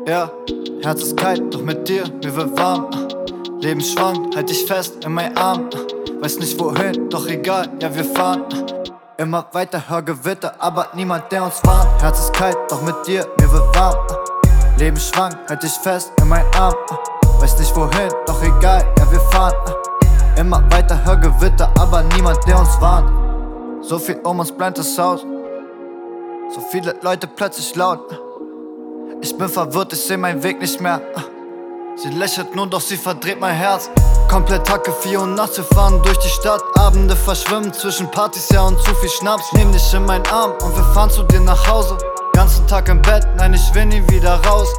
Ja, Herz ist kalt, doch mit dir, mir wird warm. Leben schwankt, halt dich fest in meinen Arm. Weiß nicht wohin, doch egal, ja wir fahren. Immer weiter, hör Gewitter, aber niemand der uns warnt. Herz ist kalt, doch mit dir, mir wird warm. Leben schwankt, halt dich fest in meinen Arm. Weiß nicht wohin, doch egal, ja wir fahren. Immer weiter, hör Gewitter, aber niemand der uns warnt. So viel um uns brennt das Haus, so viele Leute plötzlich laut. Ich bin verwirrt, ich seh meinen Weg nicht mehr. Sie lächelt nur, doch sie verdreht mein Herz. Komplett Hacke, 4 Uhr nachts, wir fahren durch die Stadt. Abende verschwimmen zwischen Partys, ja und zu viel Schnaps. Nehm dich in meinen Arm und wir fahren zu dir nach Hause. Ganzen Tag im Bett, nein ich will nie wieder raus.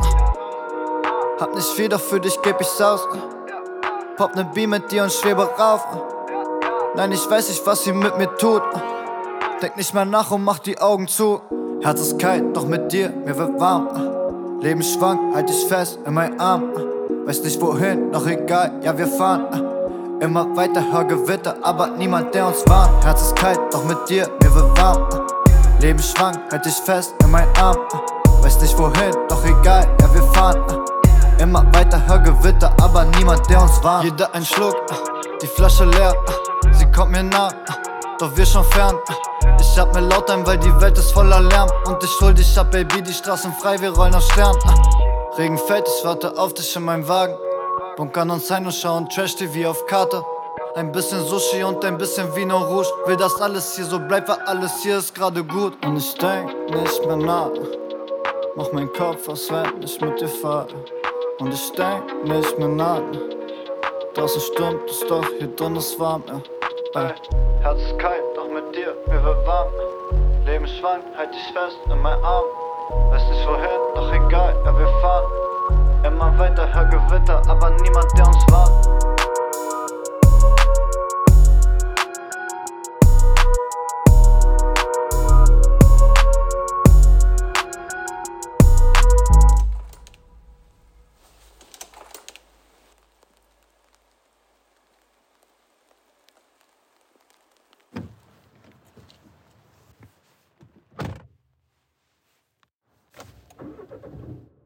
Hab nicht viel, doch für dich geb ich's aus. Pop ne Beam mit dir und schwebe rauf. Nein ich weiß nicht, was sie mit mir tut. Denk nicht mehr nach und mach die Augen zu. Herz ist kalt, doch mit dir, mir wird warm. Leben schwankt, halt dich fest in meinen Arm. Weiß nicht wohin, doch egal, ja wir fahren. Immer weiter, hör Gewitter, aber niemand der uns warnt. Herz ist kalt, doch mit dir, mir wird warm. Leben schwankt, halt dich fest in meinen Arm. Weiß nicht wohin, doch egal, ja wir fahren. Immer weiter, hör Gewitter, aber niemand der uns warnt. Jeder ein Schluck, die Flasche leer. Sie kommt mir nah, doch wir schon fern. Ich hab mir laut ein, weil die Welt ist voller Lärm. Und ich hol dich ab, Baby, die Straßen frei, wir rollen auf Stern. Regen fällt, ich warte auf dich in meinem Wagen. Bunkern uns ein und schauen Trash-TV auf Karte. Ein bisschen Sushi und ein bisschen Vino Rouge. Will, dass alles hier so bleibt, weil alles hier ist gerade gut. Und ich denk nicht mehr nach, mach meinen Kopf aus, wenn ich mit dir fahre. Und ich denk nicht mehr nach, draußen stürmt es, doch hier drin ist warm, ja. Herz ist kalt, doch mit dir, mir wird warm. Leben schwankt, halt dich fest in meinen Arm. Weiß nicht wohin, doch egal, ja wir fahren. Immer weiter, hör Gewitter, aber niemand der uns warnt.